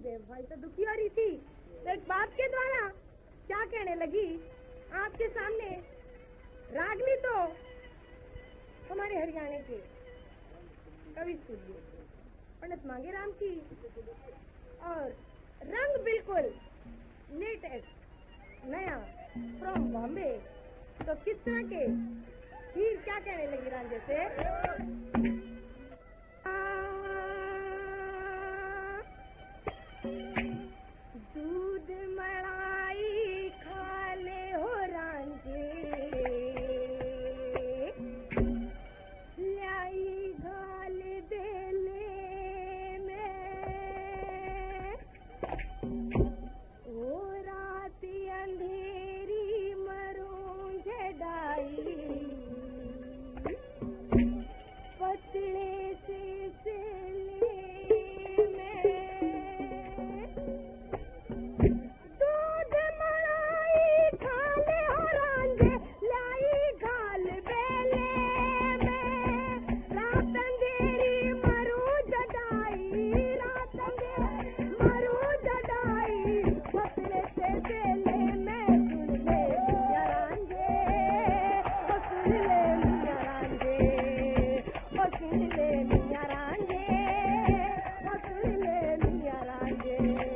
बेवफाई से दुखी हो रही थी तो एक बाप के द्वारा क्या कहने लगी आपके सामने। रागनी तो हमारे हरियाणा के कवि सूर्य पंडित मांगेराम की और रंग बिल्कुल लेटेस्ट नया फ्रॉम बॉम्बे। तो किस तरह के हीर क्या कहने लगी रांझे से। दूध मलाई खा ले हो रांझे लाई घाल बेले में ओ रात अंधेरी मरूं जडाई पतले से सिले दूध मलाई खा ले हो रांझे लाई घाल बेले में रात अंधेरी मरूं जडाई रात अंधेरी मरूं जडाई पतले से बेले में सुन ले मियां रांझे ओ सुन ले मियां रांझे ओ सुन ले मियां रांझे ओ सुन ले मियां रांझे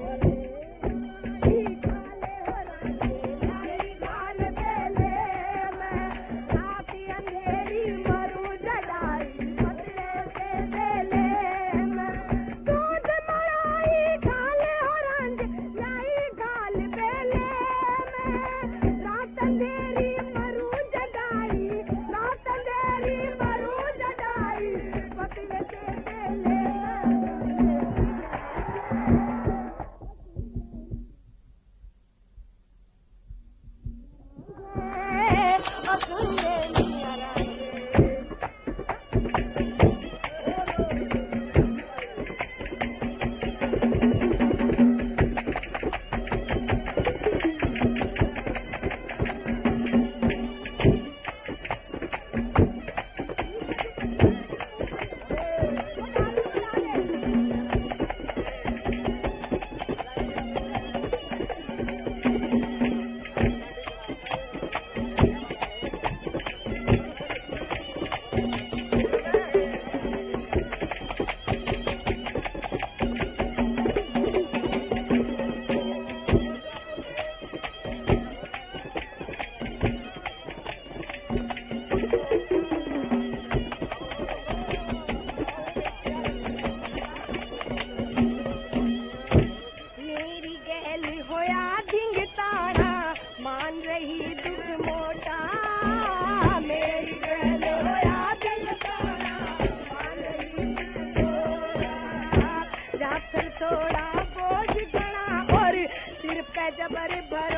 जबर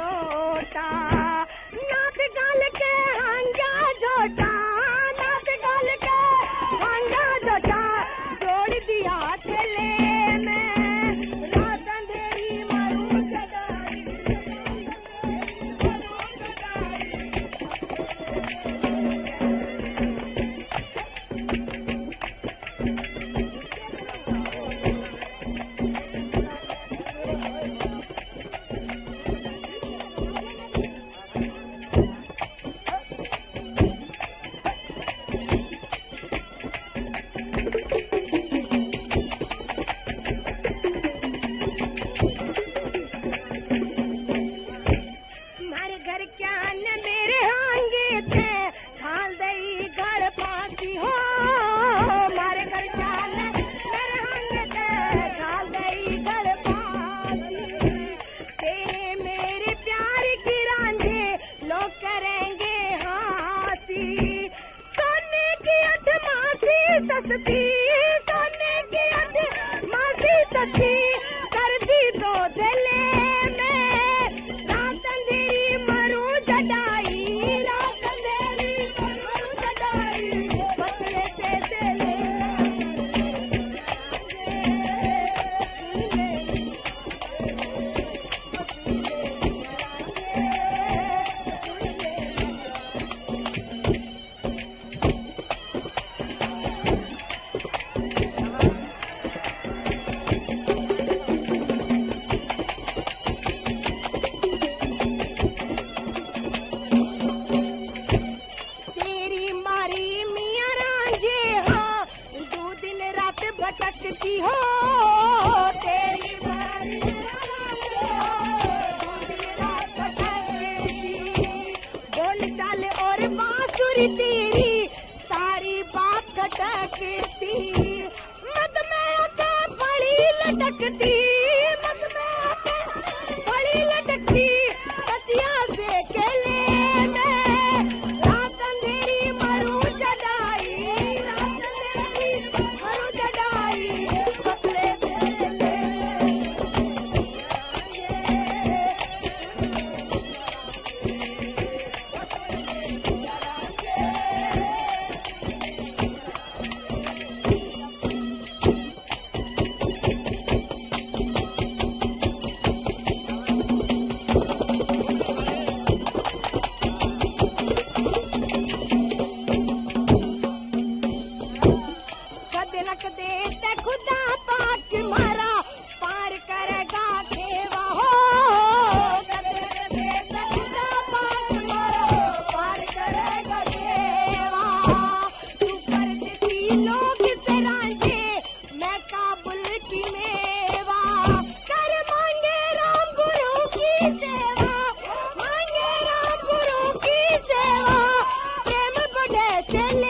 भरोटा नाथ गाल के हंगा झोटा नाथ गाल के हंगा झोटा जोड़ दिया थले में रात अंधेरी मरूं जडाई सस्ती सोने की मासी सच्ची कर दी तो दिले में रात अंधेरी मरूं जडाई रात अंधेरी मरूं जडाई पतले से दिले की हो तेरी बोल चाल और बांसुरी तेरी सारी बात खटकती मत में आके बड़ी लटकती मत में आके बड़ी लटकती कचिया से केले में रात अंधेरी मरू जगाई रात अंधेरी मरू जगाई पतले बेले सदनक देते खुदा पाक मारा पार करेगा खेवा हो सदनक देते खुदा पाक मारा पार करेगा खेवा तू कर देती लोग से रांझे मैं काबुल की मेवा कर मांगे राम गुरु की सेवा मांगे राम गुरु की सेवा प्रेम बढ़े चले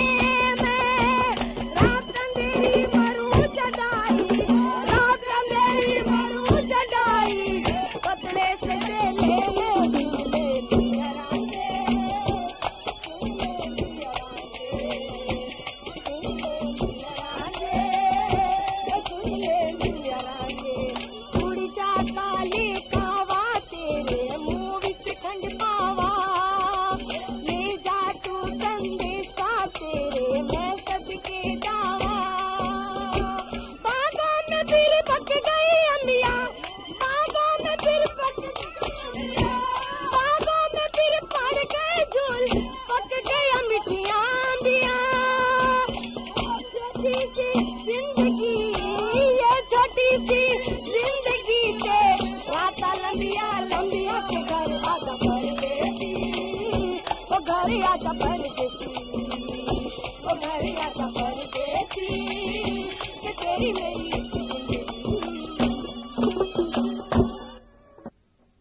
सफर देती तेरी